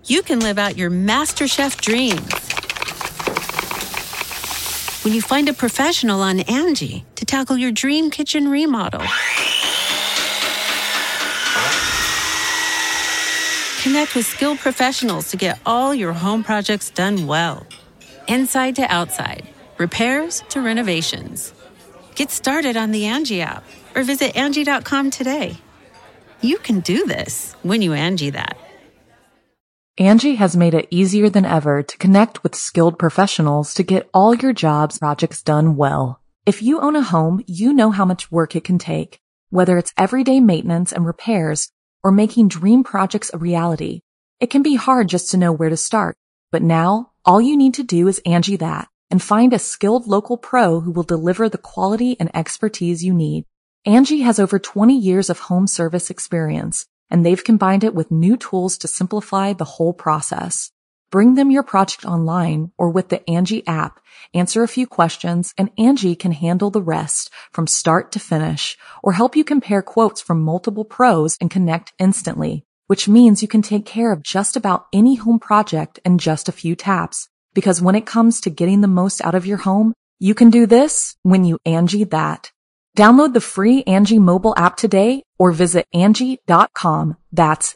you can live out your MasterChef dreams when you find a professional on Angie to tackle your dream kitchen remodel. Connect with skilled professionals to get all your home projects done well. Inside to outside, repairs to renovations. Get started on the Angie app or visit Angie.com today. You can do this when you Angie that. Angie has made it easier than ever to connect with skilled professionals to get all your jobs projects done well. If you own a home, you know how much work it can take, whether it's everyday maintenance and repairs or making dream projects a reality. It can be hard just to know where to start, but now all you need to do is Angie that and find a skilled local pro who will deliver the quality and expertise you need. Angie has over 20 years of home service experience, and they've combined it with new tools to simplify the whole process. Bring them your project online or with the Angie app, answer a few questions, and Angie can handle the rest from start to finish, or help you compare quotes from multiple pros and connect instantly, which means you can take care of just about any home project in just a few taps. Because when it comes to getting the most out of your home, you can do this when you Angie that. Download the free Angie mobile app today or visit Angie.com. That's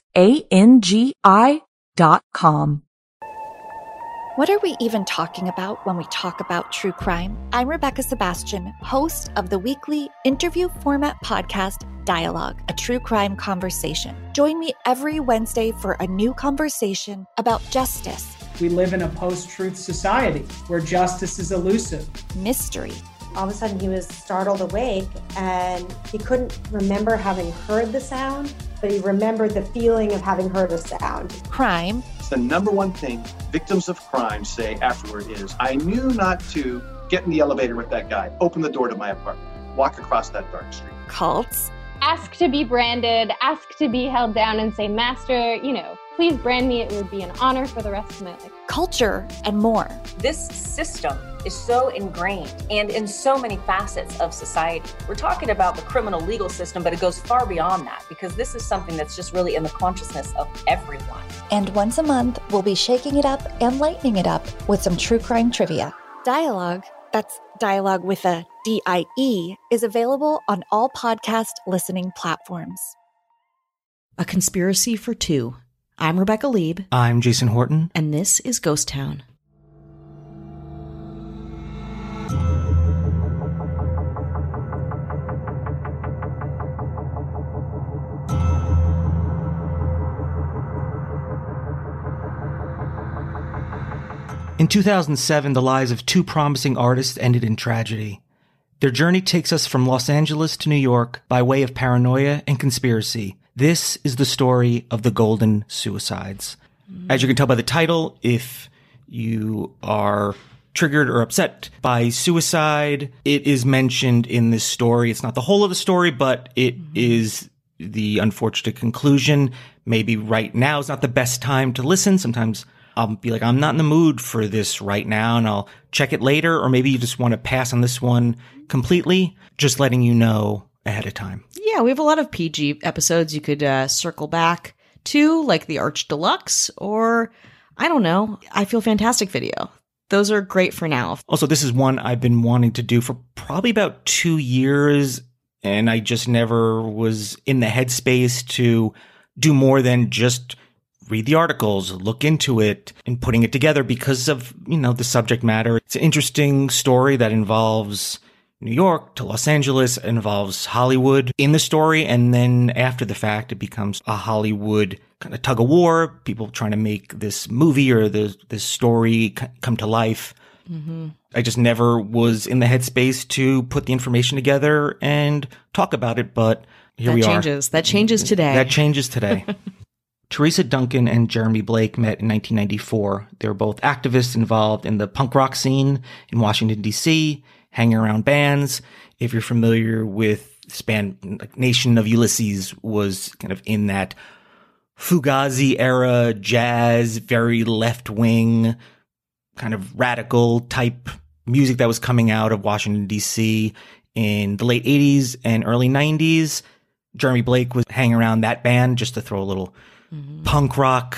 ANGI.com. What are we even talking about when we talk about true crime? I'm Rebecca Sebastian, host of the weekly interview format podcast, Dialogue, a true crime conversation. Join me every Wednesday for a new conversation about justice. We live in a post-truth society where justice is elusive. Mystery. All of a sudden he was startled awake and he couldn't remember having heard the sound, but he remembered the feeling of having heard a sound. Crime. It's the number one thing victims of crime say afterward is, I knew not to get in the elevator with that guy, open the door to my apartment, walk across that dark street. Cults. Ask to be branded, ask to be held down and say, Master, please brand me. It would be an honor for the rest of my life. Culture and more. This system is so ingrained and in so many facets of society. We're talking about the criminal legal system, but it goes far beyond that because this is something that's just really in the consciousness of everyone. And once a month, we'll be shaking it up and lightening it up with some true crime trivia. Dialogue, that's Dialogue with a D-I-E, is available on all podcast listening platforms. A Conspiracy for Two. I'm Rebecca Lieb. I'm Jason Horton. And this is Ghost Town. In 2007, the lives of two promising artists ended in tragedy. Their journey takes us from Los Angeles to New York by way of paranoia and conspiracy. This is the story of the Golden Suicides. As you can tell by the title, if you are triggered or upset by suicide, it is mentioned in this story. It's not the whole of the story, but it is the unfortunate conclusion. Maybe right now is not the best time to listen. Sometimes I'll be like, I'm not in the mood for this right now, and I'll check it later. Or maybe you just want to pass on this one completely, just letting you know ahead of time. Yeah, we have a lot of PG episodes you could circle back to, like the Arch Deluxe, or I don't know, I Feel Fantastic video. Those are great for now. Also, this is one I've been wanting to do for probably about 2 years, and I just never was in the headspace to do more than just read the articles, look into it, and putting it together because of, the subject matter. It's an interesting story that involves New York to Los Angeles, involves Hollywood in the story, and then after the fact, it becomes a Hollywood kind of tug of war, people trying to make this movie or this story come to life. Mm-hmm. I just never was in the headspace to put the information together and talk about it, but here we are. That changes today. That changes today. Teresa Duncan and Jeremy Blake met in 1994. They were both activists involved in the punk rock scene in Washington, D.C., hanging around bands. If you're familiar with this band, like Nation of Ulysses was kind of in that Fugazi era jazz, very left-wing, kind of radical type music that was coming out of Washington, D.C. in the late 80s and early 90s. Jeremy Blake was hanging around that band just to throw a little punk rock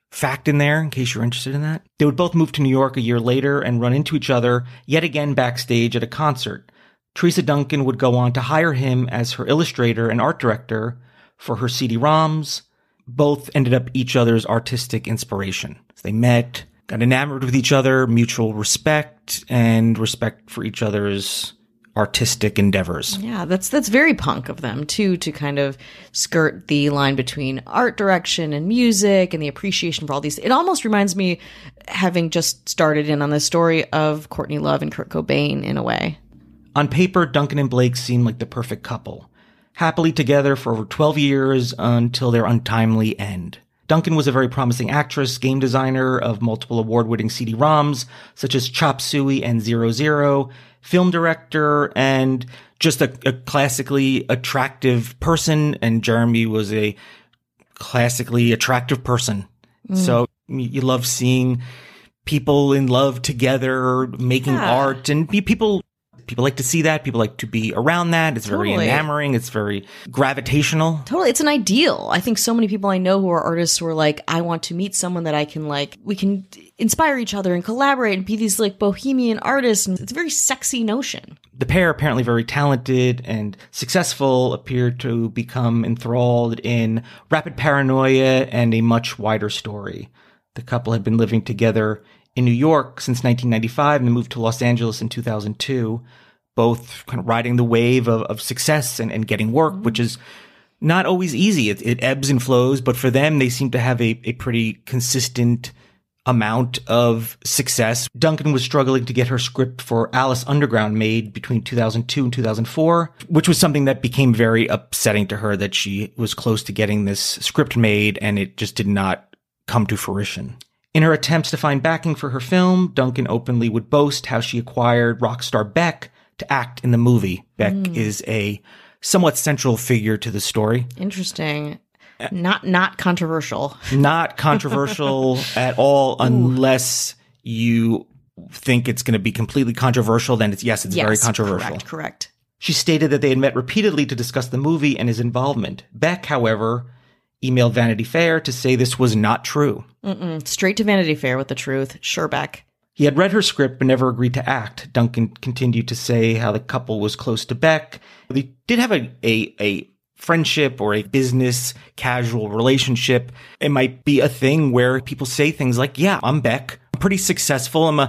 fact in there in case you're interested in that. They would both move to New York a year later and run into each other yet again backstage at a concert. Teresa Duncan would go on to hire him as her illustrator and art director for her CD-ROMs. Both ended up each other's artistic inspiration. They met, got enamored with each other, mutual respect, and respect for each other's artistic endeavors. Yeah, that's very punk of them, too, to kind of skirt the line between art direction and music and the appreciation for all these. It almost reminds me, having just started in on this story, of Courtney Love and Kurt Cobain in a way. On paper, Duncan and Blake seemed like the perfect couple. Happily together for over 12 years until their untimely end. Duncan was a very promising actress, game designer of multiple award-winning CD-ROMs, such as Chop Suey and 00, film director, and just a classically attractive person. And Jeremy was a classically attractive person. So you love seeing people in love together, making art, and people like to see that. People like to be around that. It's very enamoring. It's very gravitational. Totally. It's an ideal. I think so many people I know who are artists who are like, I want to meet someone that I can we can inspire each other and collaborate and be these like bohemian artists. And it's a very sexy notion. The pair, apparently very talented and successful, appeared to become enthralled in Rapid Paranoia and A Much Wider Story. The couple had been living together in New York since 1995 and moved to Los Angeles in 2002, both kind of riding the wave of success and getting work, which is not always easy. It ebbs and flows, but for them, they seem to have a pretty consistent amount of success. Duncan was struggling to get her script for Alice Underground made between 2002 and 2004, which was something that became very upsetting to her, that she was close to getting this script made and it just did not come to fruition. In her attempts to find backing for her film, Duncan openly would boast how she acquired rock star Beck to act in the movie. Beck is a somewhat central figure to the story. Interesting. Not controversial. Not controversial at all, unless you think it's going to be completely controversial. Then it's very controversial. Correct. She stated that they had met repeatedly to discuss the movie and his involvement. Beck, however, emailed Vanity Fair to say this was not true. Straight to Vanity Fair with the truth. Sure, Beck. He had read her script but never agreed to act. Duncan continued to say how the couple was close to Beck. They did have a friendship or a business casual relationship. It might be a thing where people say things like, yeah, I'm Beck. I'm pretty successful. I'm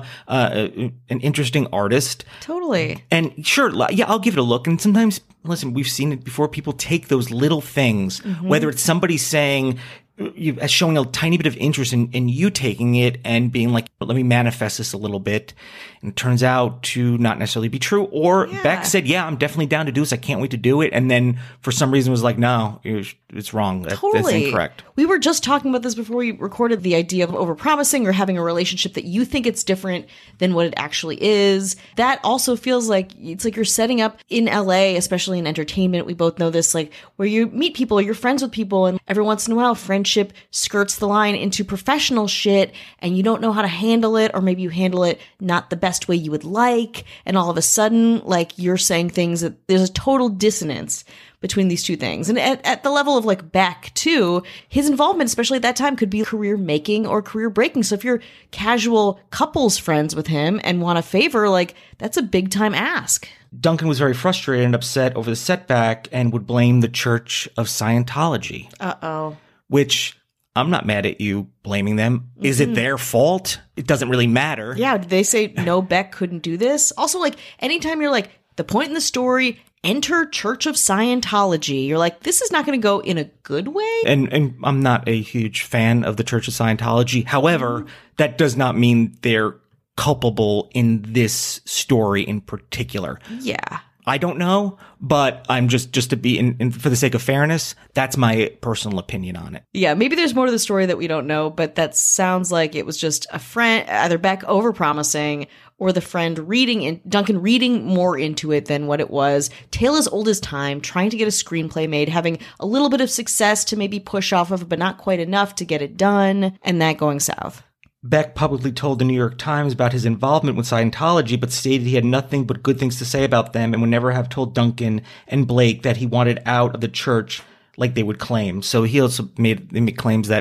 an interesting artist. Totally. And sure, yeah, I'll give it a look. And sometimes, listen, we've seen it before. People take those little things, whether it's somebody saying, showing a tiny bit of interest in you taking it and being like, let me manifest this a little bit. And it turns out to not necessarily be true. Or Beck said, yeah, I'm definitely down to do this. I can't wait to do it. And then for some reason was like, no, it's wrong. That's incorrect. We were just talking about this before we recorded, the idea of overpromising or having a relationship that you think it's different than what it actually is. That also feels like it's like you're setting up in LA, especially in entertainment. We both know this, like where you meet people, you're friends with people, and every once in a while friendship skirts the line into professional shit and you don't know how to handle it, or maybe you handle it not the best way you would like. And all of a sudden, like you're saying things that there's a total dissonance between these two things. And at the level of like Beck too, his involvement, especially at that time, could be career making or career breaking. So if you're casual couples friends with him and want a favor, like that's a big time ask. Duncan was very frustrated and upset over the setback and would blame the Church of Scientology. Uh-oh. Which I'm not mad at you blaming them. Is it their fault? It doesn't really matter. Yeah. Did they say, no, Beck couldn't do this? Also, like anytime you're like, the point in the story, enter Church of Scientology, you're like, this is not going to go in a good way. And I'm not a huge fan of the Church of Scientology. However, that does not mean they're culpable in this story in particular. Yeah. I don't know, but I'm just to be in for the sake of fairness, that's my personal opinion on it. Yeah, maybe there's more to the story that we don't know, but that sounds like it was just a friend, either Beck overpromising or the friend Duncan reading more into it than what it was. Tale as old as time, trying to get a screenplay made, having a little bit of success to maybe push off of, but not quite enough to get it done, and that going south. Beck publicly told the New York Times about his involvement with Scientology, but stated he had nothing but good things to say about them and would never have told Duncan and Blake that he wanted out of the church like they would claim. So he also made claims that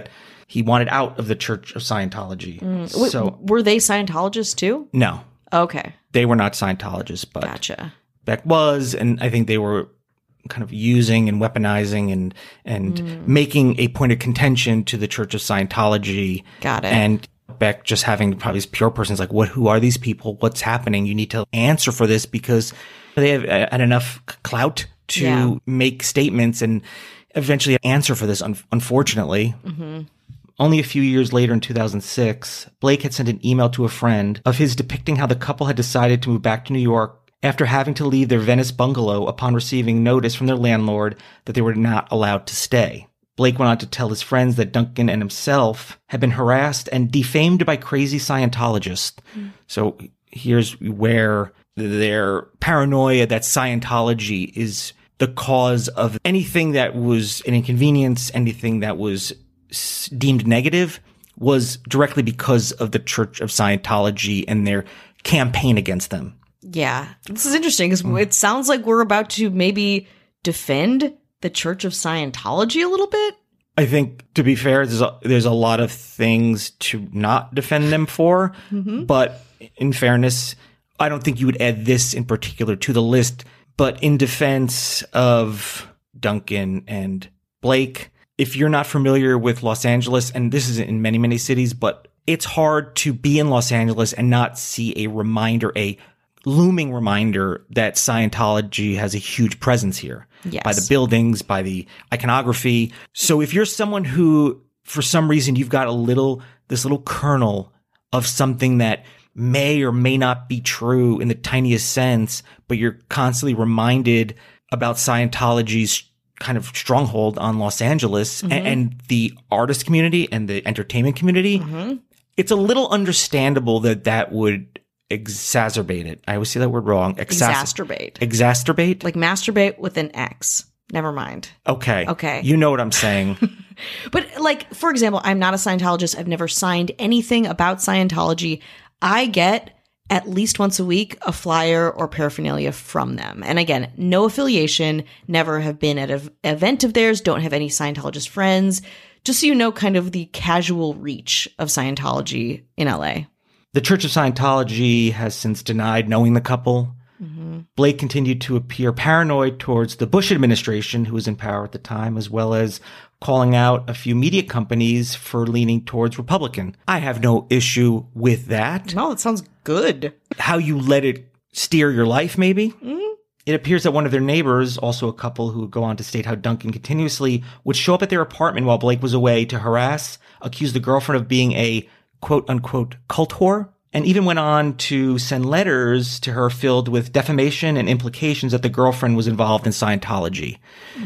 He wanted out of the Church of Scientology. So were they Scientologists too? No. Okay. They were not Scientologists, but Gotcha. Beck was, and I think they were kind of using and weaponizing and making a point of contention to the Church of Scientology. Got it. And Beck just having probably this pure person is like, who are these people? What's happening? You need to answer for this because they have had enough clout to make statements and eventually answer for this, unfortunately. Only a few years later in 2006, Blake had sent an email to a friend of his depicting how the couple had decided to move back to New York after having to leave their Venice bungalow upon receiving notice from their landlord that they were not allowed to stay. Blake went on to tell his friends that Duncan and himself had been harassed and defamed by crazy Scientologists. So here's where their paranoia that Scientology is the cause of anything that was an inconvenience, anything that was deemed negative, was directly because of the Church of Scientology and their campaign against them. Yeah. This is interesting because it sounds like we're about to maybe defend the Church of Scientology a little bit. I think, to be fair, there's a lot of things to not defend them for. But in fairness, I don't think you would add this in particular to the list. But in defense of Duncan and Blake, if you're not familiar with Los Angeles, and this is in many, many cities, but it's hard to be in Los Angeles and not see a reminder, a looming reminder that Scientology has a huge presence here. Yes. By the buildings, by the iconography. So if you're someone who, for some reason, you've got this little kernel of something that may or may not be true in the tiniest sense, but you're constantly reminded about Scientology's kind of stronghold on Los Angeles and the artist community and the entertainment community, it's a little understandable that would exacerbate it. I always say that word wrong. Exacerbate. Exacerbate? Like masturbate with an X. Never mind. Okay. You know what I'm saying. But like, for example, I'm not a Scientologist. I've never signed anything about Scientology. I get at least once a week a flyer or paraphernalia from them. And again, no affiliation, never have been at an event of theirs, don't have any Scientologist friends. Just so you know, kind of the casual reach of Scientology in LA. The Church of Scientology has since denied knowing the couple. Blake continued to appear paranoid towards the Bush administration, who was in power at the time, as well as calling out a few media companies for leaning towards Republican. I have no issue with that. No, that sounds good. How you let it steer your life, maybe? It appears that one of their neighbors, also a couple who would go on to state how Duncan continuously would show up at their apartment while Blake was away to harass, accuse the girlfriend of being a quote-unquote cult whore, and even went on to send letters to her filled with defamation and implications that the girlfriend was involved in Scientology.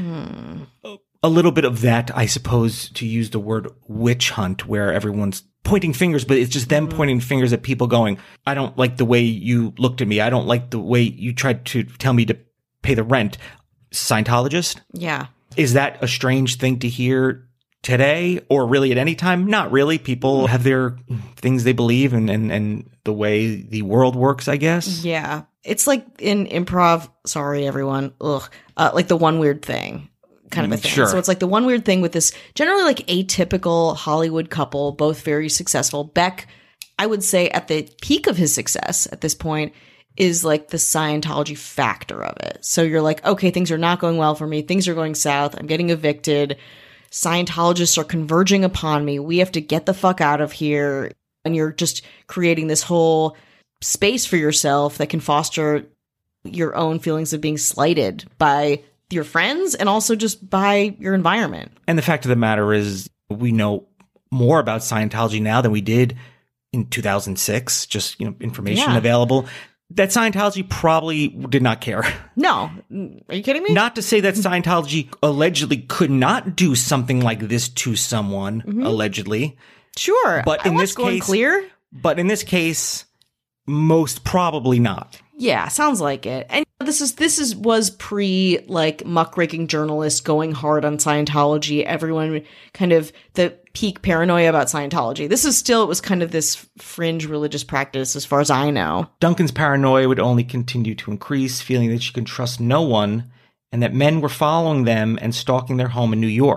A little bit of that, I suppose, to use the word witch hunt, where everyone's pointing fingers, but it's just them pointing fingers at people going, I don't like the way you looked at me. I don't like the way you tried to tell me to pay the rent. Scientologist? Yeah. Is that a strange thing to hear today, or really at any time? Not really. People have their things they believe and the way the world works, I guess. Yeah. It's like in improv, sorry everyone, like the one weird thing kind of a thing. Sure. So it's like the one weird thing with this generally like atypical Hollywood couple, both very successful. Beck, I would say at the peak of his success at this point, is like the Scientology factor of it. So you're like, okay, things are not going well for me. Things are going south. I'm getting evicted. Scientologists are converging upon me. We have to get the fuck out of here. And you're just creating this whole space for yourself that can foster your own feelings of being slighted by your friends and also just by your environment. And the fact of the matter is, we know more about Scientology now than we did in 2006. Just, information available. That Scientology probably did not care. No. Are you kidding me? Not to say that Scientology allegedly could not do something like this to someone, allegedly. Sure. But in this case, clear. But in this case, most probably not. Yeah, sounds like it. And this was pre like muckraking journalists going hard on Scientology. Everyone kind of the peak paranoia about Scientology. It was kind of this fringe religious practice as far as I know. Duncan's paranoia would only continue to increase, feeling that she can trust no one and that men were following them and stalking their home in New York.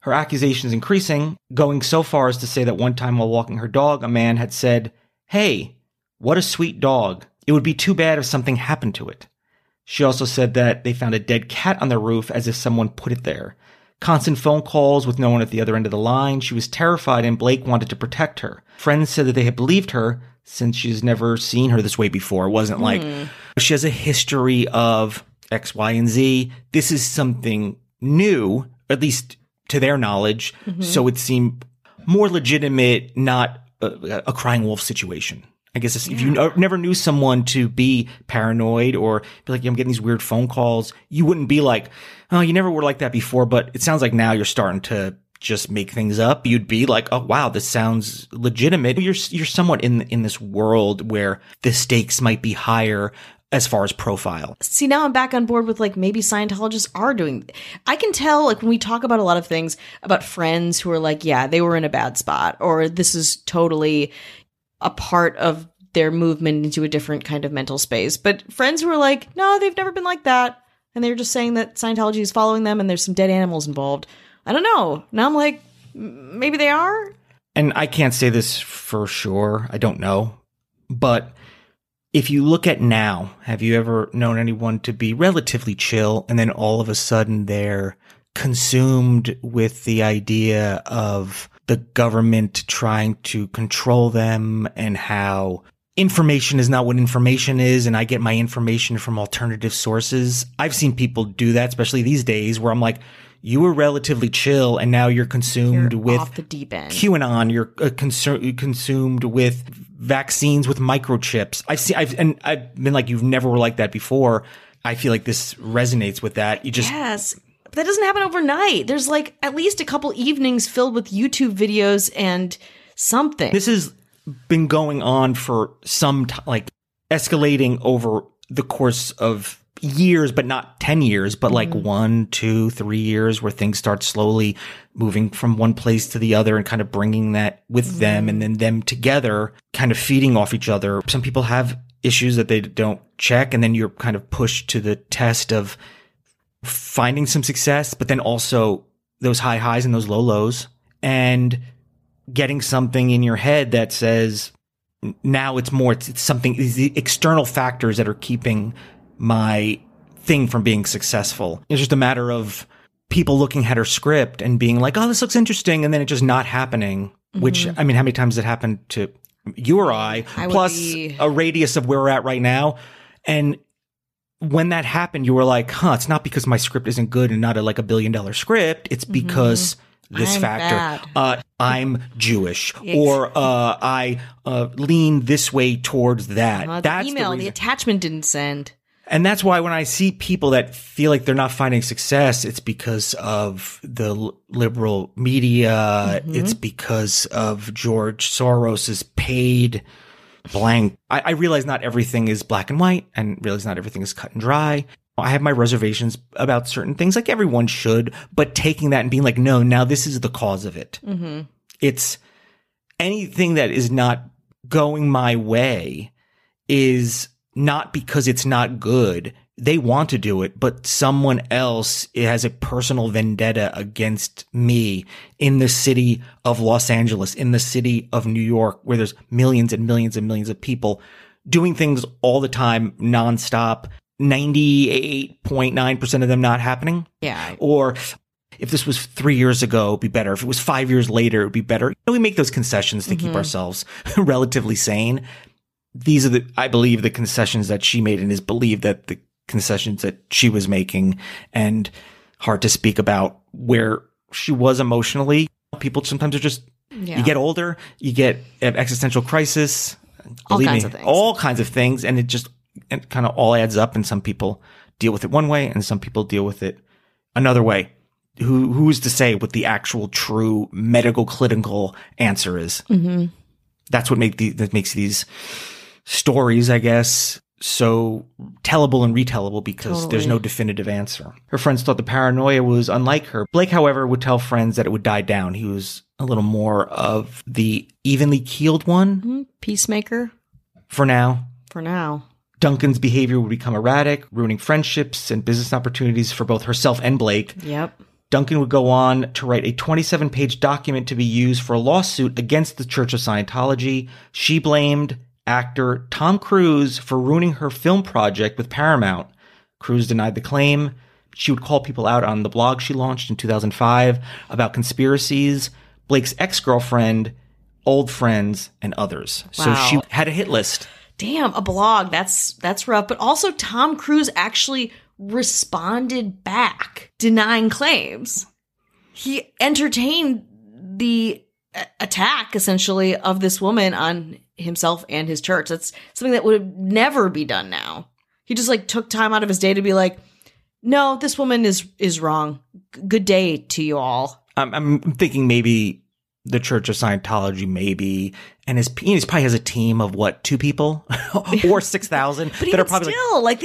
her accusations increasing, going so far as to say that one time while walking her dog, a man had said, "Hey, what a sweet dog. It would be too bad if something happened to it." She also said that they found a dead cat on the roof as if someone put it there. Constant phone calls with no one at the other end of the line. She was terrified and Blake wanted to protect her. Friends said that they had believed her since she's never seen her this way before. It wasn't like she has a history of X, Y, and Z. This is something new, at least to their knowledge. So it seemed more legitimate, not a crying wolf situation. I guess if you never knew someone to be paranoid or be like, I'm getting these weird phone calls, you wouldn't be like, oh, you never were like that before. But it sounds like now you're starting to just make things up. You'd be like, oh, wow, this sounds legitimate. You're somewhat in this world where the stakes might be higher as far as profile. See, now I'm back on board with like maybe Scientologists are doing. I can tell like when we talk about a lot of things about friends who are like, yeah, they were in a bad spot, or this is totally a part of their movement into a different kind of mental space. But friends who are like, no, they've never been like that. And they're just saying that Scientology is following them and there's some dead animals involved. I don't know. Now I'm like, maybe they are. And I can't say this for sure. I don't know. But if you look at now, have you ever known anyone to be relatively chill and then all of a sudden they're consumed with the idea of the government trying to control them and how information is not what information is, and I get my information from alternative sources? I've seen people do that, especially these days, where I'm like, you were relatively chill and now you're consumed with off the deep end. QAnon. You're consumed with vaccines with microchips. I've been like, you've never were like that before. I feel like this resonates with that. Yes. But that doesn't happen overnight. There's like at least a couple evenings filled with YouTube videos and something. This has been going on for some like escalating over the course of years, but not 10 years, but like 1, 2, 3 years where things start slowly moving from one place to the other and kind of bringing that with them and then them together, kind of feeding off each other. Some people have issues that they don't check, and then you're kind of pushed to the test of finding some success, but then also those high highs and those low lows, and getting something in your head that says, now it's something, it's the external factors that are keeping my thing from being successful. It's just a matter of people looking at her script and being like, oh, this looks interesting, and then it just not happening, which, I mean, how many times has it happened to you or I plus a radius of where we're at right now? And when that happened, you were like, it's not because my script isn't good and not like $1 billion script. It's because this factor. I'm Jewish, or I lean this way towards that. That's the attachment didn't send. And that's why when I see people that feel like they're not finding success, it's because of the liberal media. It's because of George Soros's paid blank. I realize not everything is black and white, and realize not everything is cut and dry. I have my reservations about certain things, like everyone should, but taking that and being like, no, now this is the cause of it. It's anything that is not going my way is not because it's not good. They want to do it, but someone else has a personal vendetta against me in the city of Los Angeles, in the city of New York, where there's millions and millions and millions of people doing things all the time, nonstop, 98.9% of them not happening. Yeah. Or if this was 3 years ago, it'd be better. If it was 5 years later, it'd be better. We make those concessions to keep ourselves relatively sane. These are I believe, the concessions that she made, and is believed that the concessions that she was making, and hard to speak about where she was emotionally. People sometimes are just, you get older, you get an existential crisis, all kinds of things, and it kind of all adds up, and some people deal with it one way and some people deal with it another way. Who's to say what the actual true medical clinical answer is? That's what makes these stories, I guess, so tellable and retellable, because there's no definitive answer. Her friends thought the paranoia was unlike her. Blake, however, would tell friends that it would die down. He was a little more of the evenly keeled one. Peacemaker. For now. Duncan's behavior would become erratic, ruining friendships and business opportunities for both herself and Blake. Yep. Duncan would go on to write a 27-page document to be used for a lawsuit against the Church of Scientology. She blamed actor Tom Cruise for ruining her film project with Paramount. Cruise denied the claim. She would call people out on the blog she launched in 2005 about conspiracies, Blake's ex-girlfriend, old friends, and others. Wow. So she had a hit list. Damn, a blog. That's rough. But also Tom Cruise actually responded back, denying claims. He entertained the attack, essentially, of this woman on himself and his church. That's something that would never be done now. He just took time out of his day to be like, no, this woman is wrong. Good day to you all. I'm thinking maybe the Church of Scientology, maybe, and he probably has a team of 2 people or 6,000 that are probably still they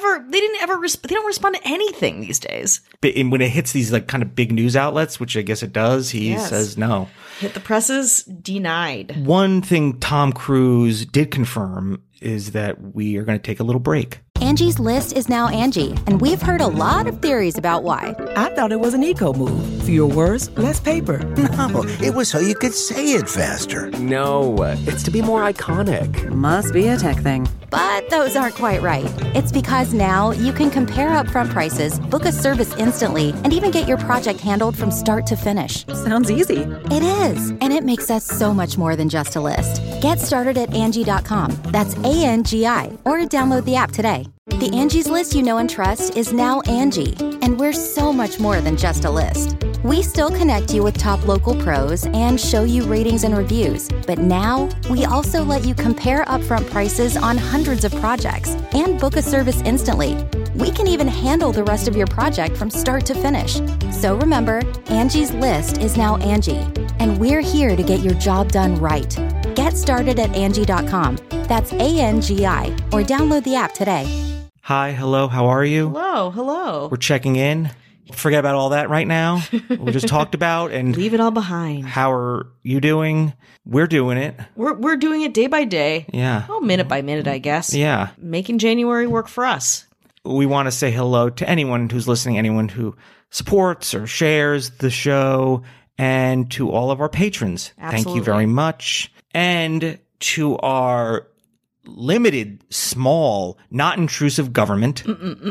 don't respond to anything these days. But when it hits these kind of big news outlets, which I guess it does, he says no. Hit the presses, denied. One thing Tom Cruise did confirm is that we are going to take a little break. Angie's List is now Angie, and we've heard a lot of theories about why. I thought it was an eco move. Fewer words, less paper. No, it was so you could say it faster. No, it's to be more iconic. Must be a tech thing. But those aren't quite right. It's because now you can compare upfront prices, book a service instantly, and even get your project handled from start to finish. Sounds easy. It is, and it makes us so much more than just a list. Get started at Angie.com. That's ANGI, or download the app today. The Angie's List you know and trust is now Angie, and we're so much more than just a list. We still connect you with top local pros and show you ratings and reviews, but now we also let you compare upfront prices on hundreds of projects and book a service instantly. We can even handle the rest of your project from start to finish. So remember, Angie's List is now Angie, and we're here to get your job done right. Get started at Angie.com. That's ANGI, or download the app today. Hi, hello, how are you? Hello. We're checking in. Forget about all that right now. We just talked about and leave it all behind. How are you doing? We're doing it. We're doing it day by day. Yeah. Well, minute by minute, I guess. Yeah. Making January work for us. We want to say hello to anyone who's listening, anyone who supports or shares the show, and to all of our patrons. Absolutely. Thank you very much. And to our limited, small, not intrusive government.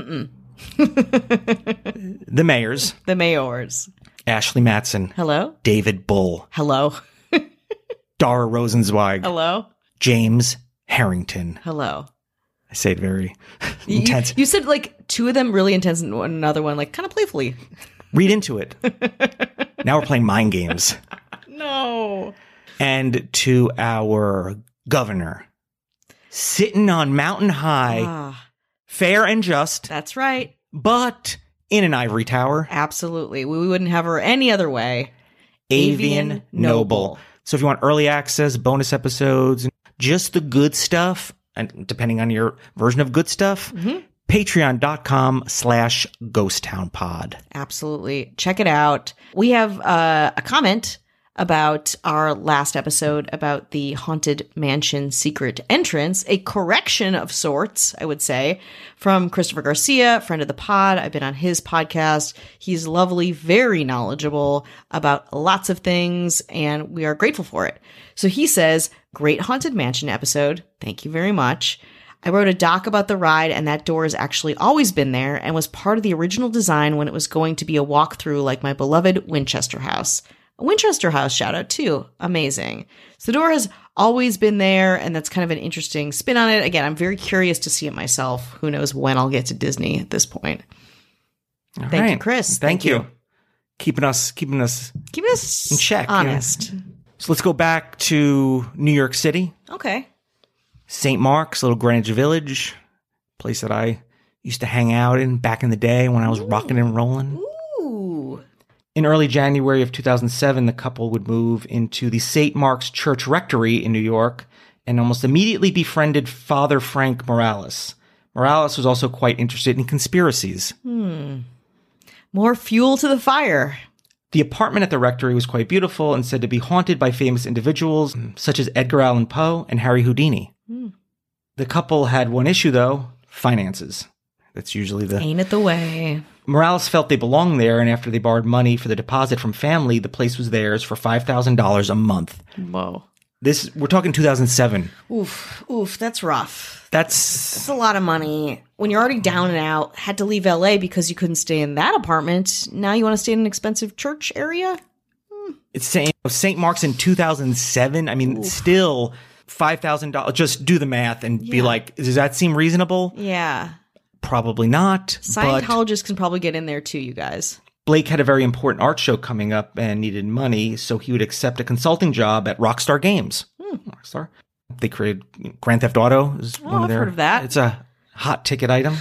The mayors. The mayors. Ashley Matson. Hello. David Bull. Hello. Dara Rosenzweig. Hello. James Harrington. Hello. I say it very intense. You said 2 of them really intense and another one kind of playfully. Read into it. Now we're playing mind games. No. And to our governor, sitting on mountain high, fair and just. That's right. But in an ivory tower. Absolutely. We wouldn't have her any other way. Avian Noble. So if you want early access, bonus episodes, just the good stuff, and depending on your version of good stuff, patreon.com/ghosttownpod. Absolutely. Check it out. We have a comment about our last episode about the Haunted Mansion secret entrance, a correction of sorts, I would say, from Christopher Garcia, friend of the pod. I've been on his podcast. He's lovely, very knowledgeable about lots of things, and we are grateful for it. So he says, great Haunted Mansion episode. Thank you very much. I wrote a doc about the ride, and that door has actually always been there and was part of the original design when it was going to be a walkthrough like my beloved Winchester House. A Winchester House shout out too. Amazing. So the door has always been there, and that's kind of an interesting spin on it. Again, I'm very curious to see it myself. Who knows when I'll get to Disney at this point. Thank you, Chris. Thank you. Keeping us in check. Honest. Yeah. So let's go back to New York City. Okay. St. Mark's, little Greenwich Village, place that I used to hang out in back in the day when I was rocking and rolling. Ooh. In early January of 2007, the couple would move into the St. Mark's Church Rectory in New York and almost immediately befriended Father Frank Morales. Morales was also quite interested in conspiracies. More fuel to the fire. The apartment at the rectory was quite beautiful and said to be haunted by famous individuals such as Edgar Allan Poe and Harry Houdini. The couple had one issue, though, finances. That's usually the... Ain't it the way. Morales felt they belonged there, and after they borrowed money for the deposit from family, the place was theirs for $5,000 a month. Whoa. We're talking 2007. Oof, that's rough. That's a lot of money. When you're already down and out, had to leave LA because you couldn't stay in that apartment. Now you want to stay in an expensive church area? It's St. Mark's in 2007. I mean, still $5,000. Just do the math and be like, does that seem reasonable? Yeah. Probably not. Scientologists can probably get in there too, you guys. Blake had a very important art show coming up and needed money, so he would accept a consulting job at Rockstar Games. Rockstar. They created Grand Theft Auto. I've heard of that. It's a hot ticket item.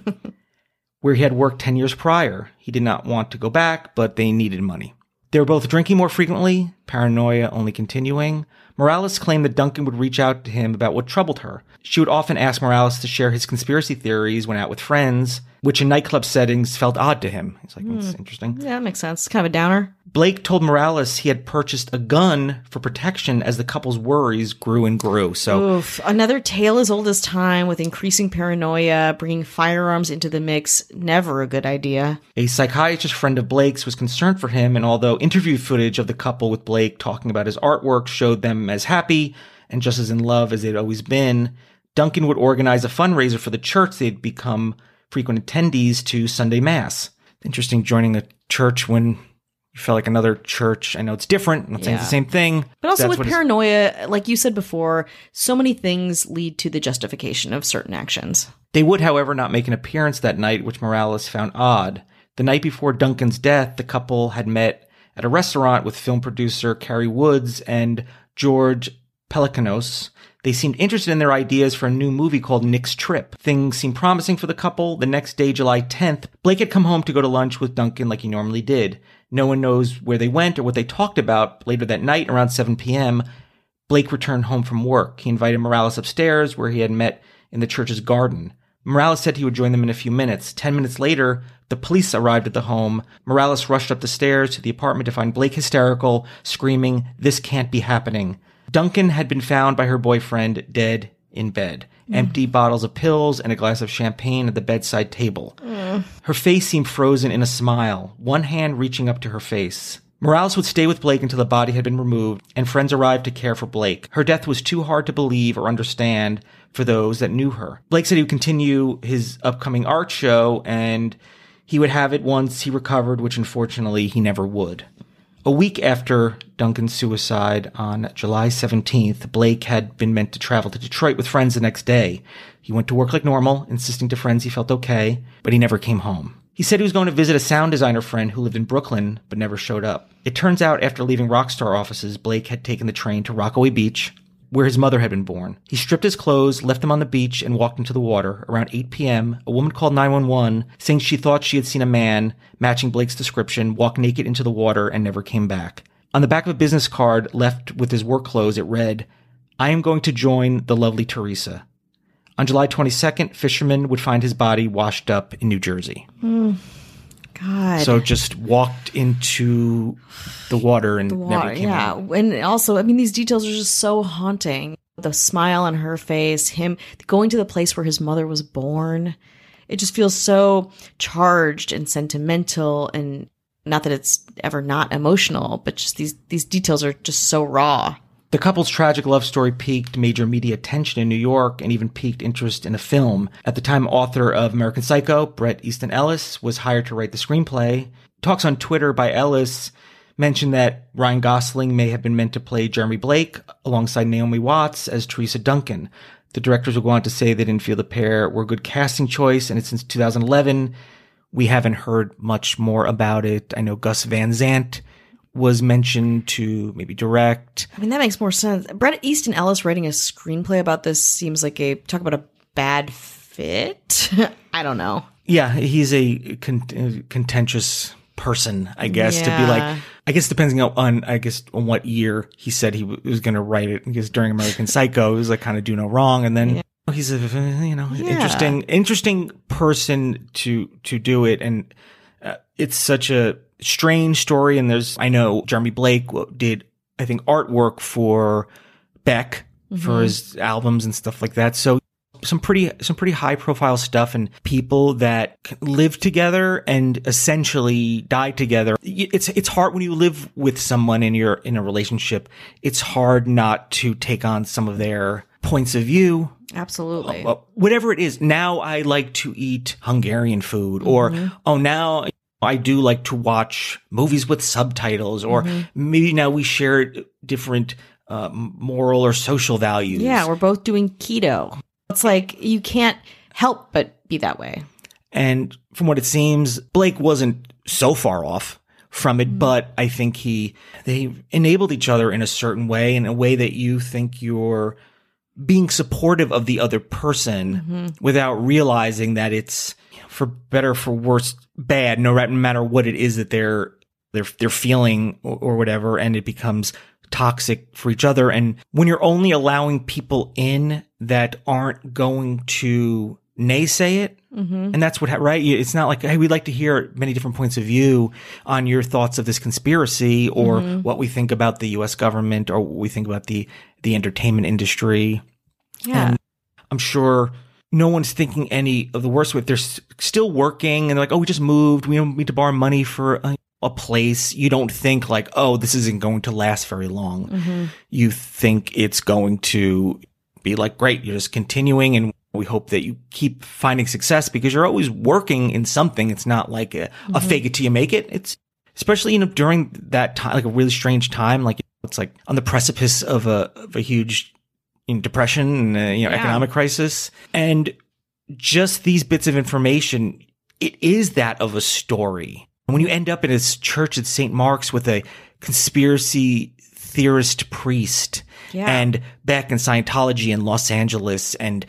Where he had worked 10 years prior. He did not want to go back, but they needed money. They were both drinking more frequently, paranoia only continuing. Morales claimed that Duncan would reach out to him about what troubled her. She would often ask Morales to share his conspiracy theories when out with friends, which in nightclub settings felt odd to him. He's like, that's interesting. Yeah, that makes sense. Kind of a downer. Blake told Morales he had purchased a gun for protection as the couple's worries grew and grew. So, another tale as old as time with increasing paranoia, bringing firearms into the mix. Never a good idea. A psychiatrist friend of Blake's was concerned for him, and although interview footage of the couple with Blake talking about his artwork showed them as happy and just as in love as they'd always been, Duncan would organize a fundraiser for the church they'd become frequent attendees to Sunday Mass. Interesting joining a church when you felt like another church. I know it's different. I'm not saying it's the same thing. But also with paranoia, like you said before, so many things lead to the justification of certain actions. They would, however, not make an appearance that night, which Morales found odd. The night before Duncan's death, the couple had met at a restaurant with film producer Carrie Woods and George Pelicanos. They seemed interested in their ideas for a new movie called Nick's Trip. Things seemed promising for the couple. The next day, July 10th, Blake had come home to go to lunch with Duncan like he normally did. No one knows where they went or what they talked about. Later that night, around 7 p.m., Blake returned home from work. He invited Morales upstairs, where he had met in the church's garden. Morales said he would join them in a few minutes. 10 minutes later, the police arrived at the home. Morales rushed up the stairs to the apartment to find Blake hysterical, screaming, "This can't be happening." Duncan had been found by her boyfriend dead in bed. Empty bottles of pills and a glass of champagne at the bedside table. Her face seemed frozen in a smile, one hand reaching up to her face. Morales would stay with Blake until the body had been removed, and friends arrived to care for Blake. Her death was too hard to believe or understand for those that knew her. Blake said he would continue his upcoming art show, and he would have it once he recovered, which unfortunately he never would. A week after Duncan's suicide, on July 17th, Blake had been meant to travel to Detroit with friends the next day. He went to work like normal, insisting to friends he felt okay, but he never came home. He said he was going to visit a sound designer friend who lived in Brooklyn, but never showed up. It turns out after leaving Rockstar offices, Blake had taken the train to Rockaway Beach, where his mother had been born. He stripped his clothes, left them on the beach, and walked into the water. Around 8 p.m., a woman called 911, saying she thought she had seen a man, matching Blake's description, walk naked into the water and never came back. On the back of a business card left with his work clothes, it read, "I am going to join the lovely Teresa." On July 22nd, fishermen would find his body washed up in New Jersey. God. So just walked into the water and never came out. And also, I mean, these details are just so haunting. The smile on her face, him going to the place where his mother was born. It just feels so charged and sentimental, and not that it's ever not emotional, but just these details are just so raw. The couple's tragic love story piqued major media attention in New York and even piqued interest in a film. At the time, author of American Psycho, Bret Easton Ellis, was hired to write the screenplay. Talks on Twitter by Ellis mentioned that Ryan Gosling may have been meant to play Jeremy Blake alongside Naomi Watts as Teresa Duncan. The directors would go on to say they didn't feel the pair were a good casting choice, and since 2011, we haven't heard much more about it. I know Gus Van Sant was mentioned to maybe direct. I mean, that makes more sense. Bret Easton Ellis writing a screenplay about this seems like talk about a bad fit. I don't know. Yeah, he's a contentious person, I guess, to be like, I guess depending on what year he said he was going to write it. Because during American Psycho, he was like kind of do no wrong. And then he's a, interesting person to do it. And it's such a strange story. And I know Jeremy Blake did, I think, artwork for Beck for his albums and stuff like that. So some pretty high profile stuff, and people that live together and essentially die together. It's hard when you live with someone and you're in a relationship. It's hard not to take on some of their points of view. Absolutely. Whatever it is. Now I like to eat Hungarian food, or now I do like to watch movies with subtitles, or maybe now we share different moral or social values. Yeah, we're both doing keto. It's like you can't help but be that way. And from what it seems, Blake wasn't so far off from it, but I think they enabled each other in a certain way, in a way that you think you're being supportive of the other person without realizing that it's, for better, for worse, bad, no matter what it is that they're feeling or whatever, and it becomes toxic for each other. And when you're only allowing people in that aren't going to naysay it, and that's what, right? It's not like, hey, we'd like to hear many different points of view on your thoughts of this conspiracy, or what we think about the U.S. government, or what we think about the entertainment industry. Yeah. And I'm sure no one's thinking any of the worst of it. They're still working, and they're like, oh, we just moved. We don't need to borrow money for a place. You don't think like, oh, this isn't going to last very long. You think it's going to be like, great, you're just continuing, and we hope that you keep finding success because you're always working in something. It's not like a fake it till you make it. It's especially, during that time, like a really strange time, like it's like on the precipice of a huge depression and economic crisis, and just these bits of information, it is that of a story. And when you end up in a church at St. Mark's with a conspiracy theorist priest, and back in Scientology in Los Angeles, and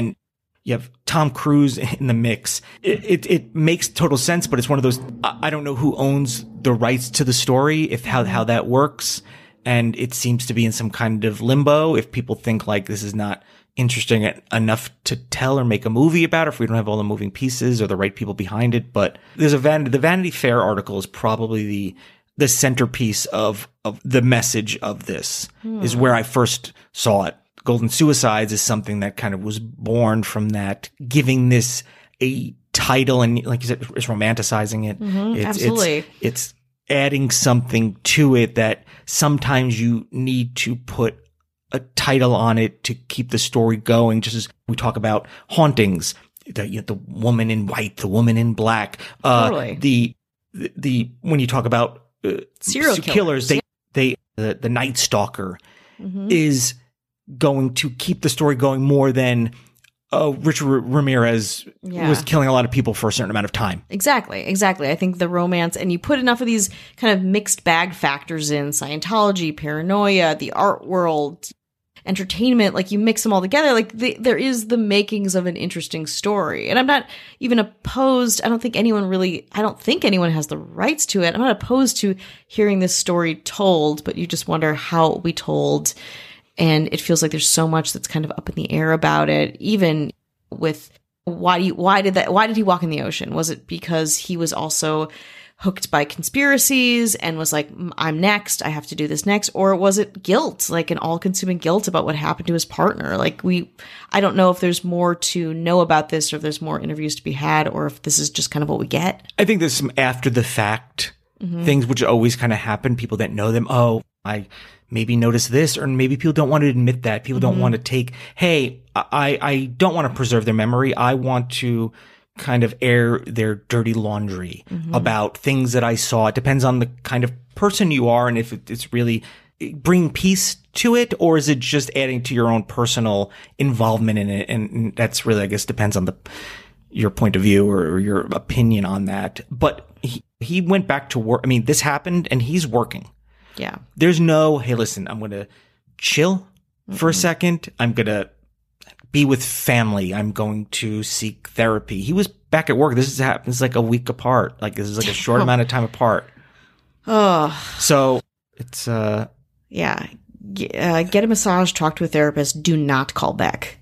you have Tom Cruise in the mix, it makes total sense. But it's one of those, I don't know who owns the rights to the story, how that works. And it seems to be in some kind of limbo if people think like this is not interesting enough to tell or make a movie about, or if we don't have all the moving pieces or the right people behind it. But there's the Vanity Fair article is probably the centerpiece of the message of this, is where I first saw it. Golden Suicides is something that kind of was born from that, giving this a title, and like you said, it's romanticizing it. Absolutely. It's adding something to it that sometimes you need to put a title on it to keep the story going. Just as we talk about hauntings, the woman in white, the woman in black, totally. the when you talk about serial killers, the Night Stalker is going to keep the story going more than Richard Ramirez was killing a lot of people for a certain amount of time. Exactly. I think the romance, and you put enough of these kind of mixed bag factors in, Scientology, paranoia, the art world, entertainment, like you mix them all together, like there is the makings of an interesting story. And I'm not even opposed. I don't think anyone has the rights to it. I'm not opposed to hearing this story told, but you just wonder how it will be told. And it feels like there's so much that's kind of up in the air about it, even with why did he walk in the ocean? Was it because he was also hooked by conspiracies and was like, I'm next, I have to do this next? Or was it guilt, like an all-consuming guilt about what happened to his partner? Like I don't know if there's more to know about this, or if there's more interviews to be had, or if this is just kind of what we get. I think there's some after the fact things which always kind of happen. People that know them, oh, I maybe notice this, or maybe people don't want to admit that. People don't want to take, hey, I don't want to preserve their memory. I want to kind of air their dirty laundry about things that I saw. It depends on the kind of person you are, and if it's really bringing peace to it, or is it just adding to your own personal involvement in it? And that's really, I guess, depends on your point of view or your opinion on that. But he went back to work. I mean, this happened, and he's working. Yeah. There's no, hey, listen, I'm going to chill for a second. I'm going to be with family. I'm going to seek therapy. He was back at work. This happens like a week apart. Like this is like a short amount of time apart. Oh. So it's, yeah. Get a massage, talk to a therapist. Do not call back.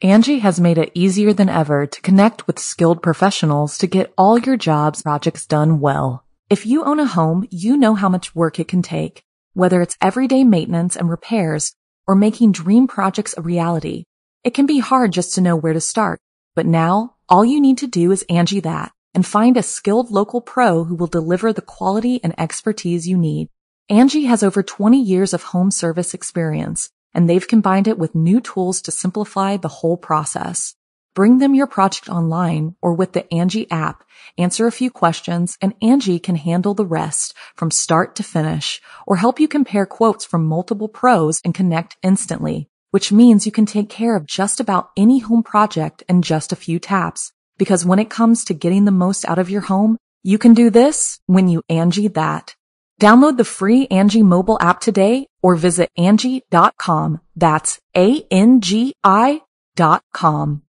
Angie has made it easier than ever to connect with skilled professionals to get all your jobs projects done well. If you own a home, you know how much work it can take, whether it's everyday maintenance and repairs or making dream projects a reality. It can be hard just to know where to start, but now all you need to do is Angie that and find a skilled local pro who will deliver the quality and expertise you need. Angie has over 20 years of home service experience, and they've combined it with new tools to simplify the whole process. Bring them your project online or with the Angie app, answer a few questions, and Angie can handle the rest from start to finish, or help you compare quotes from multiple pros and connect instantly, which means you can take care of just about any home project in just a few taps. Because when it comes to getting the most out of your home, you can do this when you Angie that. Download the free Angie mobile app today or visit Angie.com. That's ANGI.com.